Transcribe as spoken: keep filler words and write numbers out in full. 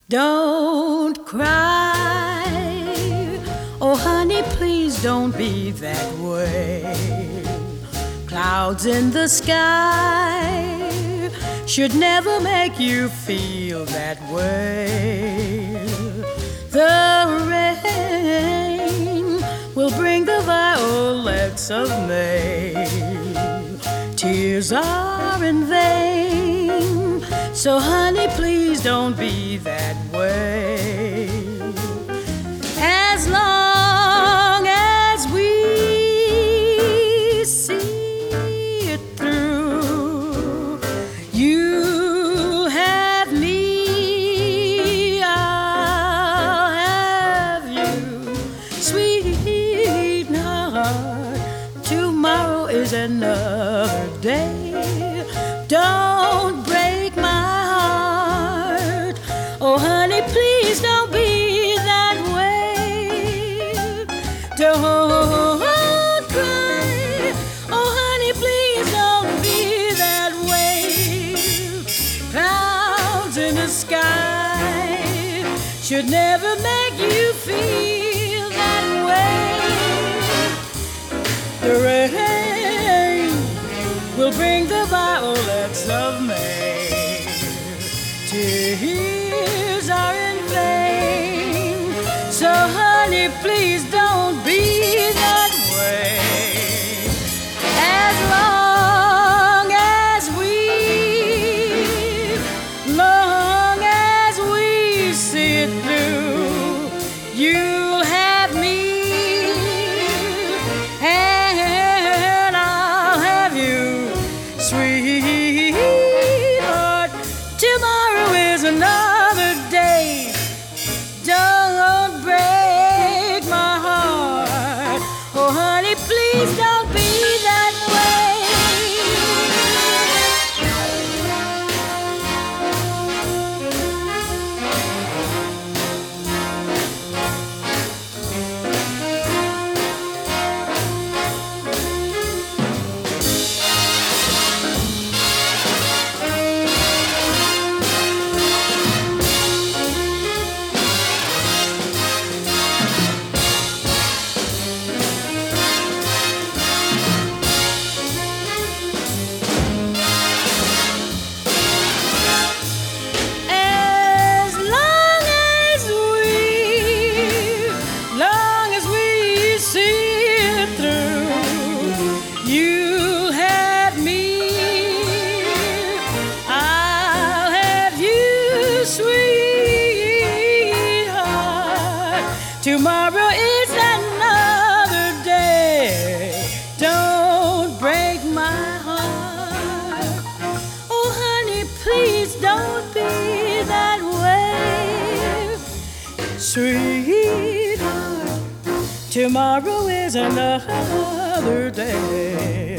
Don't cry, oh honey, please don't be that way. Clouds in the sky should never make you feel that way. The rain will bring the violets of May. Tears are in vain, so honey, please don't be that way. As long as we see it through, you have me, I'll have you, sweetheart. Tomorrow is another day. Don't break my heart, oh honey, please don't be that way. Don't cry, oh honey, please don't be that way. Clouds in the sky should never make you feel that way. The rain will bring the violets of May. Tears are in vain, so honey, please don't be that way. As long as we, long as we see it through, you'll have me, and I'll have you, sweetheart. Tomorrow is another day. Don't break my heart, oh honey, please don't be that way. Tomorrow is another day. Don't break my heart, oh honey, please don't be that way. Sweetheart, tomorrow is another day.